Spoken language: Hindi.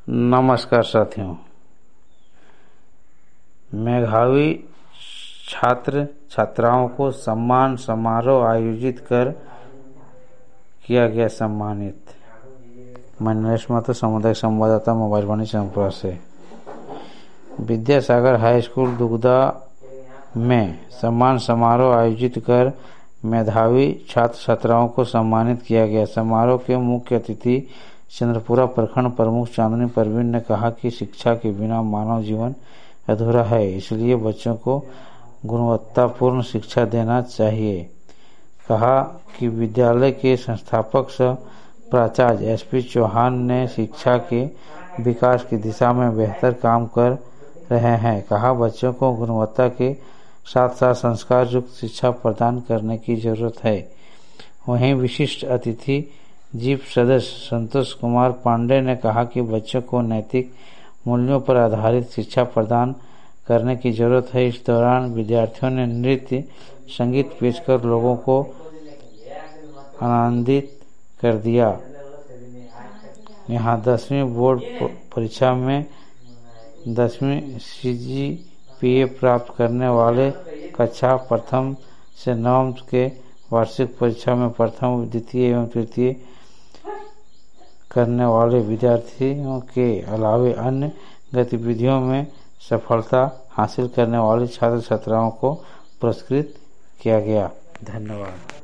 नमस्कार साथियों। मेधावी छात्र छात्राओं को सम्मान समारोह आयोजित कर किया गया सम्मानित। मैं नरेश महतो, सामुदायिक संवाददाता, मोबाइल वाणी चंद्रपुर से। विद्यासागर हाई स्कूल दुगदा में सम्मान समारोह आयोजित कर मेधावी छात्र छात्राओं को सम्मानित किया गया। समारोह के मुख्य अतिथि चंद्रपुरा प्रखंड प्रमुख चांदनी परवीन ने कहा कि शिक्षा के बिना मानव जीवन अधूरा है, इसलिए बच्चों को गुणवत्तापूर्ण शिक्षा देना चाहिए। कहा कि विद्यालय के संस्थापक सह प्राचार्य एसपी चौहान ने शिक्षा के विकास की दिशा में बेहतर काम कर रहे हैं। कहा, बच्चों को गुणवत्ता के साथ साथ संस्कार युक्त शिक्षा प्रदान करने की जरूरत है। वहीं विशिष्ट अतिथि जीप सदस्य संतोष कुमार पांडे ने कहा कि बच्चों को नैतिक मूल्यों पर आधारित शिक्षा प्रदान करने की जरूरत है। इस दौरान विद्यार्थियों ने नृत्य संगीत पेश कर लोगों को आनंदित कर दिया। यहाँ 10वीं बोर्ड परीक्षा में 10वीं CGPA प्राप्त करने वाले कक्षा प्रथम से 9वीं के वार्षिक परीक्षा में प्रथम, द्वितीय एवं तृतीय करने वाले विद्यार्थियों के अलावे अन्य गतिविधियों में सफलता हासिल करने वाले छात्र छात्राओं को पुरस्कृत किया गया। धन्यवाद।